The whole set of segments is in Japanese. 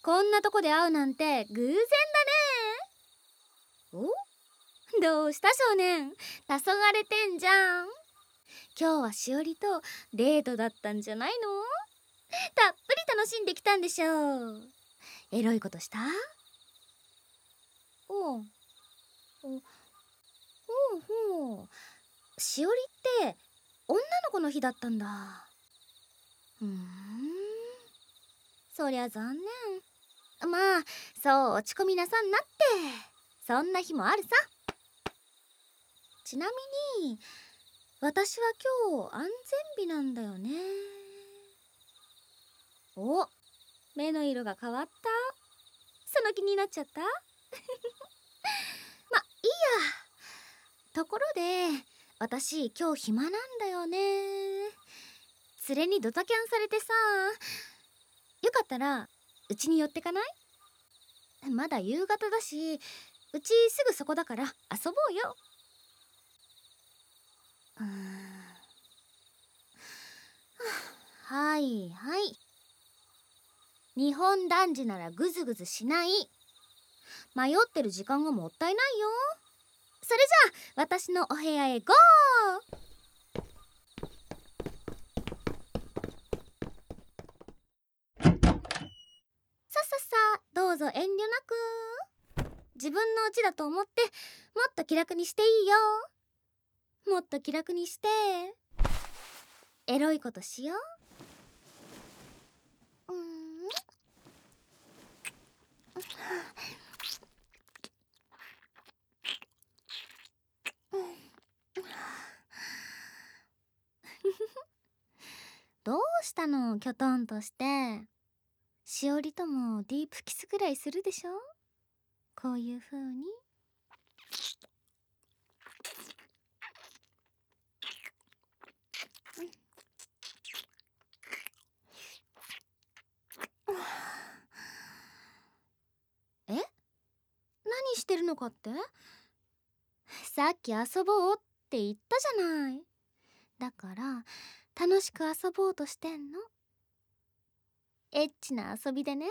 こんなとこで会うなんて偶然だね。お、どうした少年、黄昏れてんじゃん。今日はしおりとデートだったんじゃないの？たっぷり楽しんできたんでしょう。エロいことした？おうおうほう。しおりって女の子の日だったんだ。そりゃ残念。まあそう落ち込みなさんなって。そんな日もあるさ。ちなみに私は今日安全日なんだよね。お、目の色が変わった。その気になっちゃった？ま、いいや。ところで私今日暇なんだよね。連れにドタキャンされてさ、よかったらうちに寄ってかない？まだ夕方だし、うちすぐそこだから遊ぼうよ。はいはい。日本男児ならグズグズしない。迷ってる時間がもったいないよ。それじゃあ私のお部屋へゴー。さささ、どうぞ遠慮なく。自分の家だと思ってもっと気楽にしていいよ。もっと気楽にしてエロいことしよう。どうしたの、きょとんとして。しおりともディープキスぐらいするでしょ、こういう風に。え、何してるのかって？さっき遊ぼうって言ったじゃない。だから楽しく遊ぼうとしてんの。エッチな遊びでね。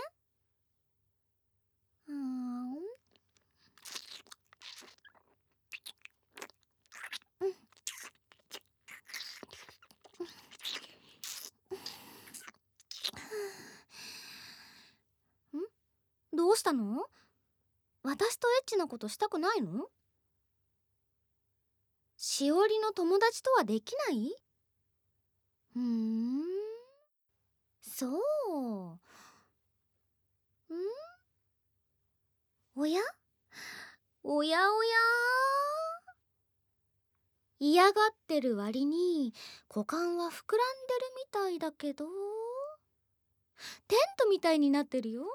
どうしたの？私とエッチなことしたくないの？しおりの友達とはできない？そう。おやおやおや、嫌がってる割に股間は膨らんでるみたいだけど、テントみたいになってるよ。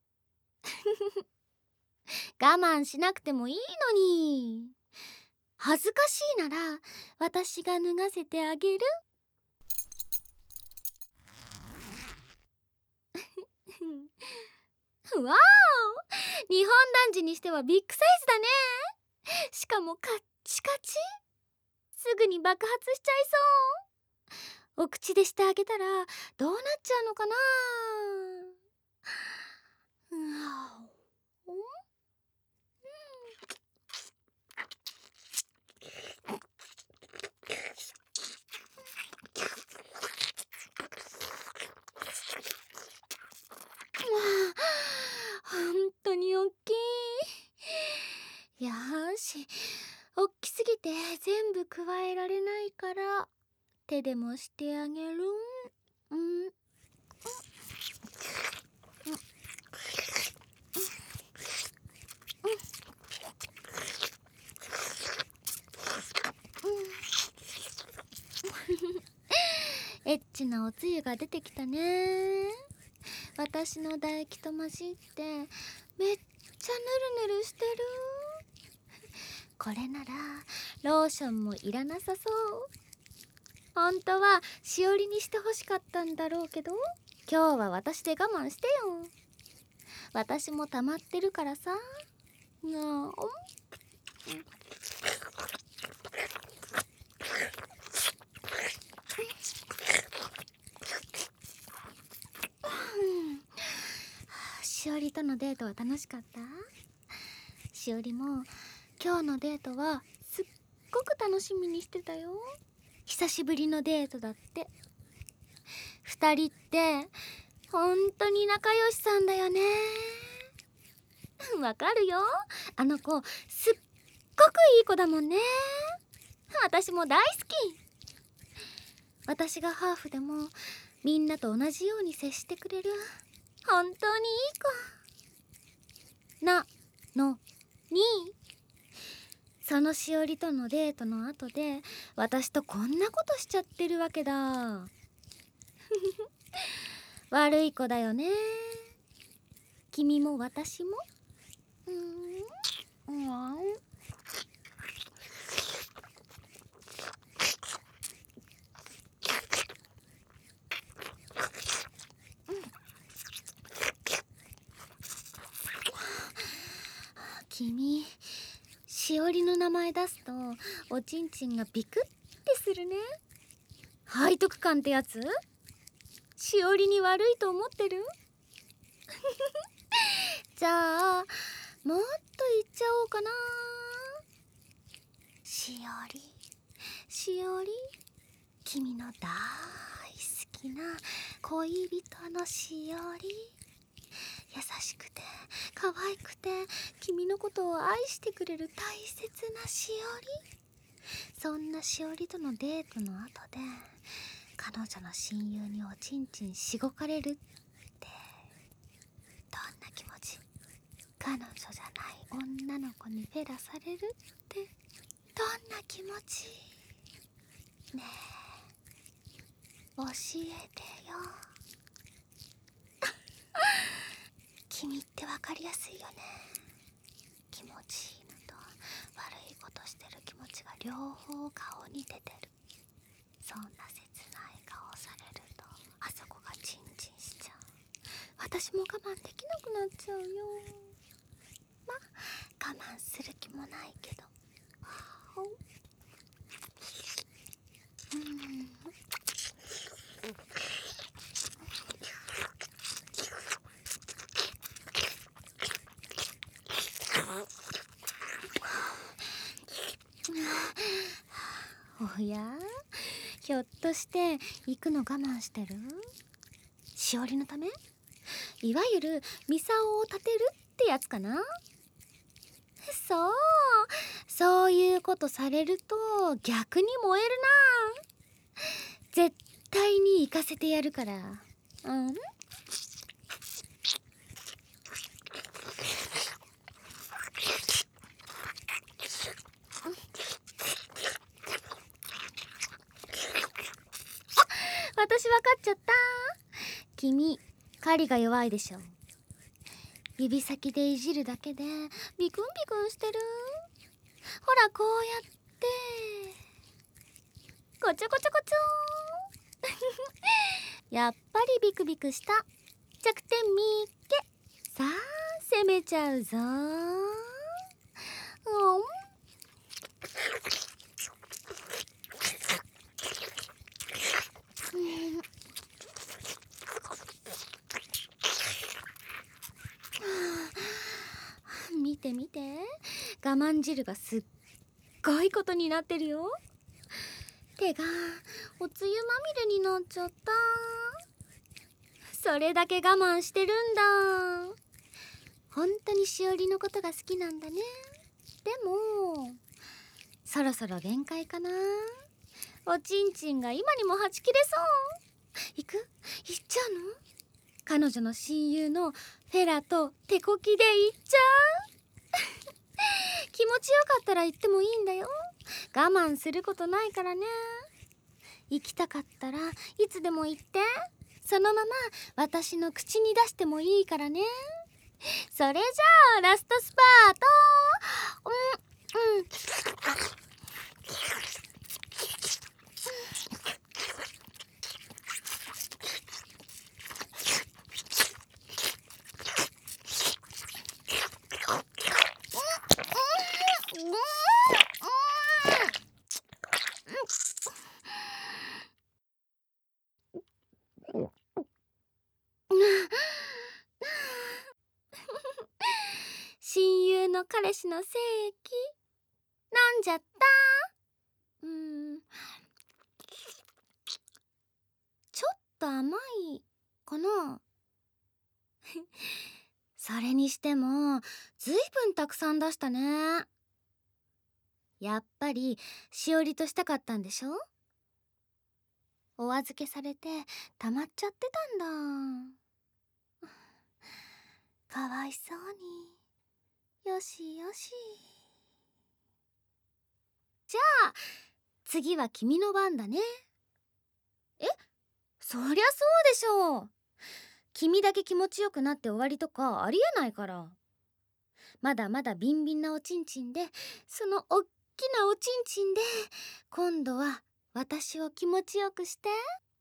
我慢しなくてもいいのに。恥ずかしいなら私が脱がせてあげる。わお、日本男児にしてはビッグサイズだね。しかもカッチカチ。すぐに爆発しちゃいそう。お口でしてあげたらどうなっちゃうのかな。本当におっきい。よーし、おっきすぎて全部加えられないから手でもしてあげる。エッチなおつゆが出てきたね。私の唾液と混じってめっちゃヌルヌルしてる。これならローションもいらなさそう。本当はしおりにしてほしかったんだろうけど、今日は私で我慢してよ。私も溜まってるからさ。しおりとのデートは楽しかった？しおりも今日のデートはすっごく楽しみにしてたよ。久しぶりのデートだって。二人って本当に仲良しさんだよね。わかるよ、あの子すっごくいい子だもんね。私も大好き。私がハーフでもみんなと同じように接してくれる本当にいい子なのに、そのしおりとのデートの後で私とこんなことしちゃってるわけだ。悪い子だよね。君も私も。君、しおりの名前出すとおちんちんがビクってするね。背徳感ってやつ？しおりに悪いと思ってる？じゃあもっと言っちゃおうかな。しおり、しおり、君の大好きな恋人のしおり。優しくて可愛くて君のことを愛してくれる大切なしおり。そんなしおりとのデートの後で彼女の親友におちんちんしごかれるってどんな気持ち？彼女じゃない女の子にフェラされるってどんな気持ち？ねえ教えてよ。君って分かりやすいよね。気持ちいいのと悪いことしてる気持ちが両方顔に出てる。そんな切ない顔されるとあそこがチンチンしちゃう。私も我慢できなくなっちゃうよ。まあ我慢する気もないけど。おや、ひょっとして行くの我慢してる？しおりのため？いわゆるミサオを立てるってやつかな？そう、そういうことされると逆に燃えるな。絶対に行かせてやるから。私分かっちゃった。君、狩りが弱いでしょ。指先でいじるだけでビクンビクンしてる。ほらこうやってこちょこちょこちょやっぱりビクビクした。弱点見っけ。さあ攻めちゃうぞ。見て見て、我慢汁がすっごいことになってるよ。手がおつゆまみれになっちゃった。それだけ我慢してるんだ。本当にしおりのことが好きなんだね。でもそろそろ限界かな。おちんちんが今にもはち切れそう。行っちゃうの？彼女の親友のフェラと手こきで行っちゃう。気持ちよかったら行ってもいいんだよ。我慢することないからね。行きたかったらいつでも行って。そのまま私の口に出してもいいからね。それじゃあラストスパート。 の彼氏の精液飲んじゃった。ちょっと甘いかな。それにしてもずいぶんたくさん出したね。やっぱりしおりとしたかったんでしょ。お預けされて溜まっちゃってたんだ。かわいそうに。よしよし。じゃあ次は君の番だね。え、そりゃそうでしょう。君だけ気持ちよくなって終わりとかありえないから。まだまだビンビンなおちんちんで、そのおっきなおちんちんで今度は私を気持ちよくして。